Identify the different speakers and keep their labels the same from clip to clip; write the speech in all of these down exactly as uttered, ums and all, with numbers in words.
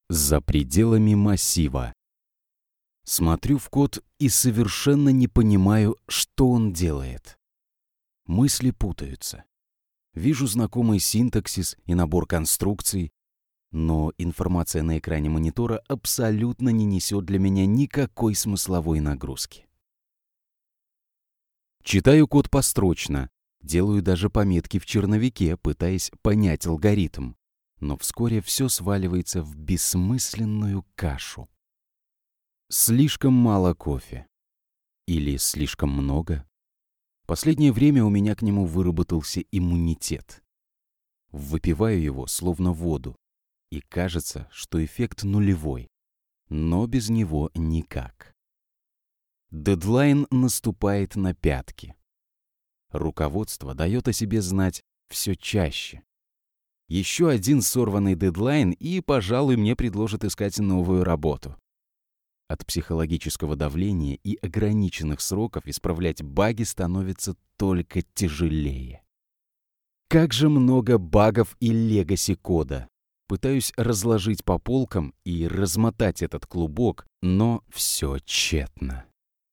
Speaker 1: За пределами массива. Смотрю в код и совершенно не понимаю, что он делает. Мысли путаются. Вижу знакомый синтаксис и набор конструкций, но информация на экране монитора абсолютно не несет для меня никакой смысловой нагрузки. Читаю код построчно, делаю даже пометки в черновике, пытаясь понять алгоритм, но вскоре все сваливается в бессмысленную кашу. Слишком мало кофе. Или слишком много. Последнее время у меня к нему выработался иммунитет. Выпиваю его словно воду, и кажется, что эффект нулевой, но без него никак. Дедлайн наступает на пятки. Руководство дает о себе знать все чаще. Еще один сорванный дедлайн, и, пожалуй, мне предложат искать новую работу. От психологического давления и ограниченных сроков исправлять баги становится только тяжелее. Как же много багов и легаси-кода. Пытаюсь разложить по полкам и размотать этот клубок, но все тщетно.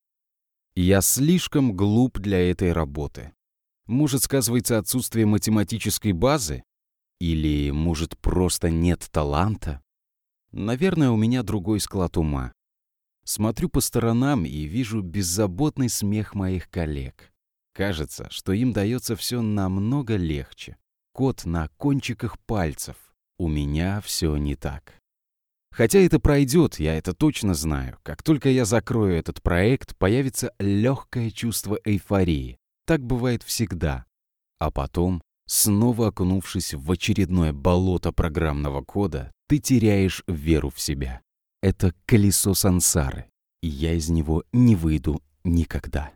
Speaker 1: Я слишком глуп для этой работы. Может, сказывается отсутствие математической базы? Или, может, просто нет таланта? Наверное, у меня другой склад ума. Смотрю по сторонам и вижу беззаботный смех моих коллег. Кажется, что им дается все намного легче. Код на кончиках пальцев. У меня все не так. Хотя это пройдет, я это точно знаю. Как только я закрою этот проект, появится легкое чувство эйфории. Так бывает всегда. А потом, снова окунувшись в очередное болото программного кода, ты теряешь веру в себя. Это колесо сансары, и я из него не выйду никогда.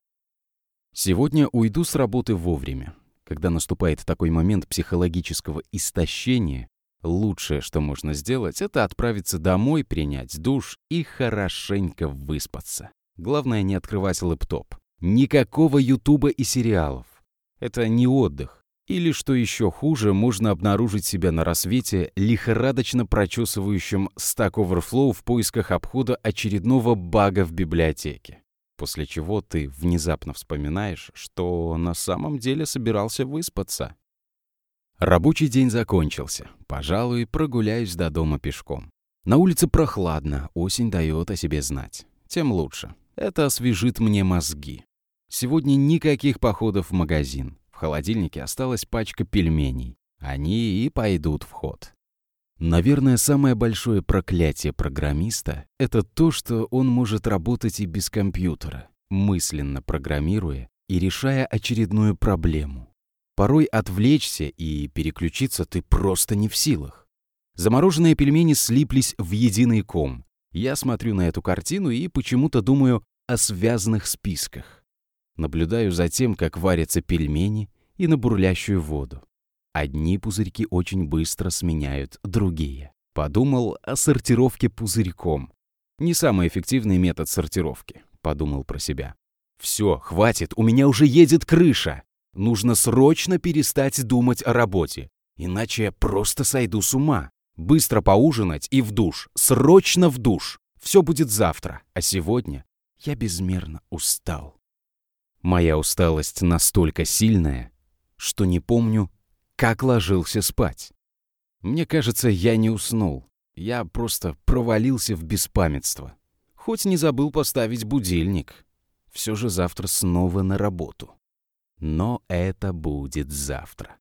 Speaker 1: Сегодня уйду с работы вовремя. Когда наступает такой момент психологического истощения, лучшее, что можно сделать, это отправиться домой, принять душ и хорошенько выспаться. Главное, не открывать лэптоп. Никакого ютуба и сериалов. Это не отдых. Или, что еще хуже, можно обнаружить себя на рассвете, лихорадочно прочесывающим Stack Overflow в поисках обхода очередного бага в библиотеке. После чего ты внезапно вспоминаешь, что на самом деле собирался выспаться. Рабочий день закончился. Пожалуй, прогуляюсь до дома пешком. На улице прохладно, осень дает о себе знать. Тем лучше. Это освежит мне мозги. Сегодня никаких походов в магазин. В холодильнике осталась пачка пельменей. Они и пойдут в ход. Наверное, самое большое проклятие программиста — это то, что он может работать и без компьютера, мысленно программируя и решая очередную проблему. Порой отвлечься и переключиться ты просто не в силах. Замороженные пельмени слиплись в единый ком. Я смотрю на эту картину и почему-то думаю о связанных списках. Наблюдаю за тем, как варятся пельмени, и на бурлящую воду. Одни пузырьки очень быстро сменяют другие. Подумал о сортировке пузырьком. Не самый эффективный метод сортировки, подумал про себя. Все, хватит, у меня уже едет крыша. Нужно срочно перестать думать о работе, иначе я просто сойду с ума. Быстро поужинать и в душ, срочно в душ. Все будет завтра, а сегодня я безмерно устал. Моя усталость настолько сильная, что не помню, как ложился спать. Мне кажется, я не уснул. Я просто провалился в беспамятство. Хоть не забыл поставить будильник. Все же завтра снова на работу. Но это будет завтра.